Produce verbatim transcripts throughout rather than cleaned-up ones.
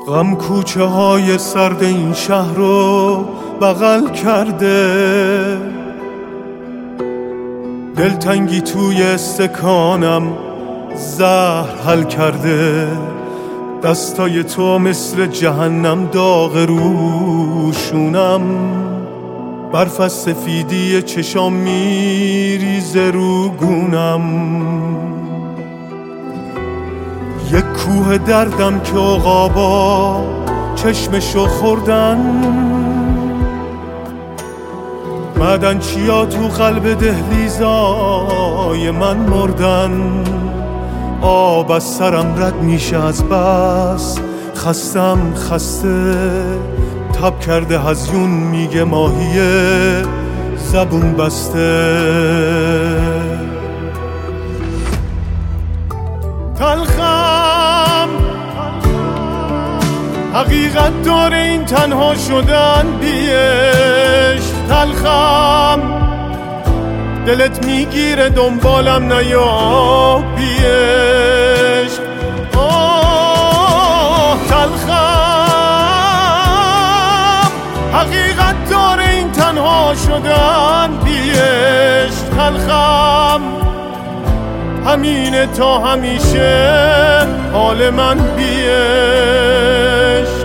غم کوچه های سرد این شهر رو بغل کرده، دلتنگی توی استکانم زهر حل کرده. دستای تو مثل جهنم داغ روشونم، برف از سفیدی چشام میریزه رو گونم. یک کوه دردم که عقابا چشمشو خوردن، معدن چیا تو قلب دهلیزای من مردن. آب از سرم رد میشه از بس خستم خسته، تب کرده هزیون میگه ماهیه زبون بسته. تلخم حقیقت داره این تنها شدن بیش. تلخم دلت میگیره دنبالم نیا بیش. آه تلخم حقیقت داره این تنها شدن بیش. تلخم همینه تا همیشه حال من بیش.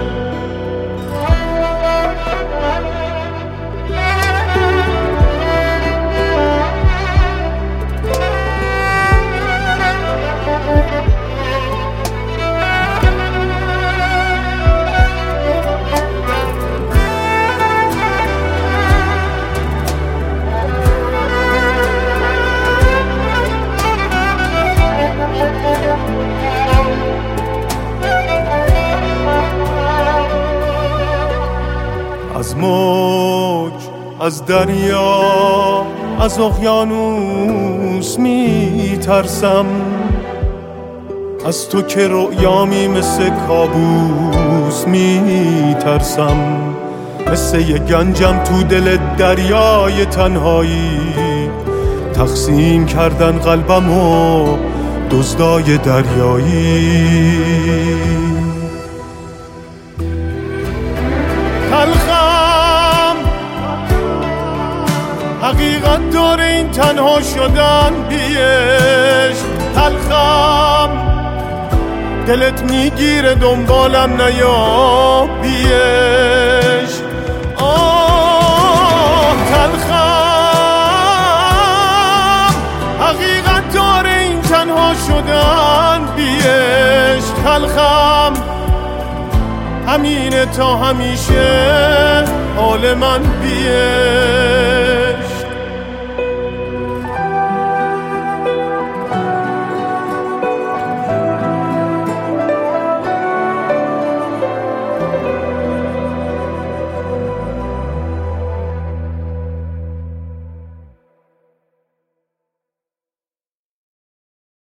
از موج، از دریا، از اقیانوس می ترسم، از تو که رؤیامی مثل کابوس می ترسم. مثل یه گنجم تو دل دریای تنهایی، تقسیم کردن قلبمو دزدای دریایی. تلخم حقیقت داره این تنها شدن بیش. تلخم دلت میگیره دنبالم نیا بیش. آه تلخم حقیقت داره این تنها شدن بیش. تلخم همینه تا همیشه حال من بیش.